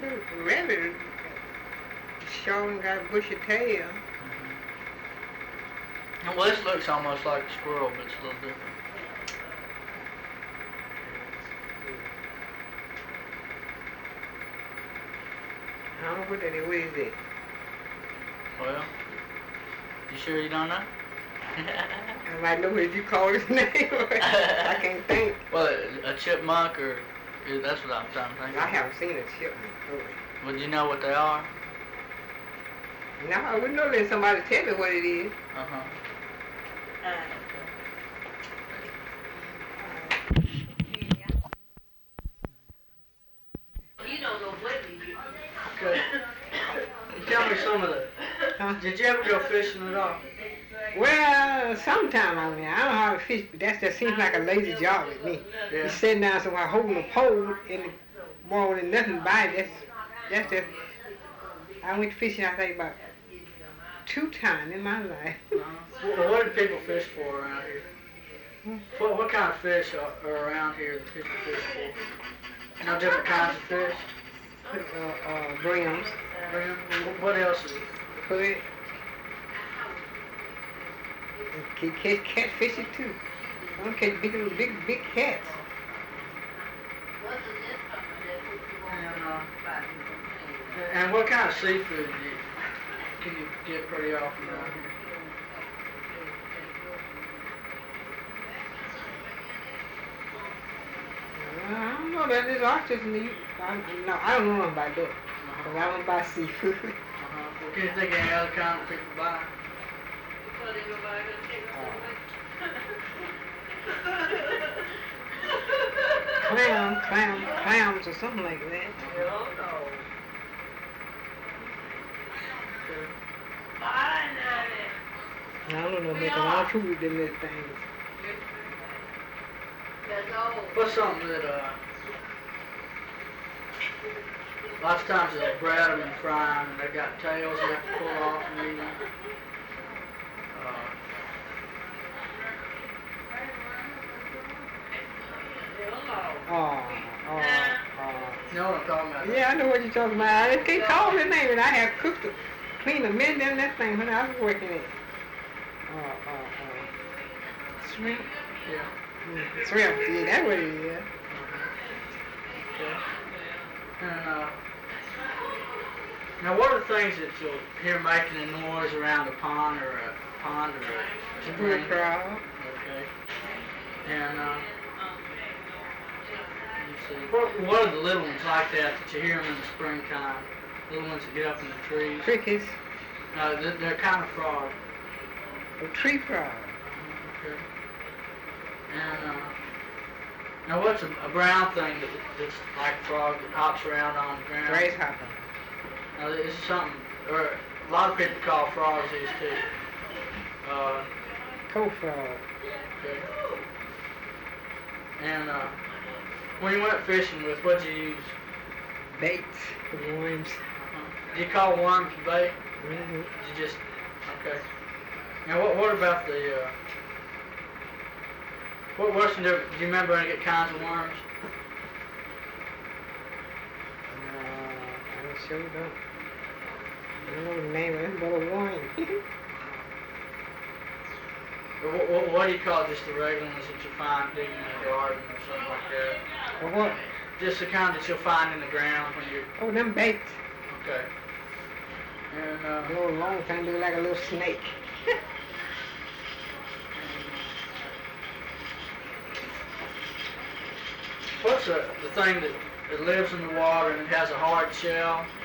rabbit short and got a bushy tail. Well, this looks almost like a squirrel, but it's a little different. I don't know what that is. What is that? Well, you sure you don't know? I might know what you call his name. I can't think. Well, a chipmunk or... That's what I'm trying to think. I haven't seen a chipmunk. Well, do you know what they are? No, I wouldn't know that somebody tell me what it is. Uh-huh. You don't know what it is. Okay. Tell me some of the... Did you ever go fishing at all? Well, sometime I mean, I don't know how to fish, but that just seems like a lazy job with me. Yeah. Just sitting down somewhere holding a pole and more than nothing by it. That's just. I went fishing, I think, about 2 times in my life. Well, what do people fish for around here? What kind of fish are around here that people fish for? No different kinds of fish? Brims. What else is it? Hood. And catfish it too. I don't catch big cats. And what kind of seafood can you get pretty often around here? I don't know that there's oysters in the. I don't know nothing about that. Cause I don't buy seafood. Well, can you think of any other kind that people buy? Clams or something like that. I don't know, make a lot of food with them little things. What's something that, lots of times they'll bread them and fry them, and they've got tails you have to pull off and eat them. You know what I'm talking about? Yeah, I know what you're talking about. I can't call the name, and I have cooked it, cleaned them in them, that thing when I was working at. Shrimp? Yeah. Shrimp, yeah, that's what it is. Okay. And, now what are the things that you'll hear making a noise around a pond or a Brook spring? crowd. Okay. And, what are the little ones like that you hear them in the springtime? Little ones that get up in the trees? Crickets. No, they're kind of frogs. A tree frog. Okay. And, now what's a brown thing that's like a frog that hops around on the ground? Grasshopper. Now this is something, or a lot of people call frogs these too. Toe frog. Okay. And, when you went fishing with, what'd you use? Baits for worms. Do you call worms bait? Mm-hmm. You just, okay. Now what about the, what's the difference? Do you remember any kinds of worms? I sure don't. I don't know the name of it, but a worm. What do you call just the regular ones that you find digging in the garden or something like that? Or what? Just the kind that you'll find in the ground when you... Oh, them baits. Okay. And, A little long thing, look like a little snake. what's the thing that lives in the water and it has a hard shell?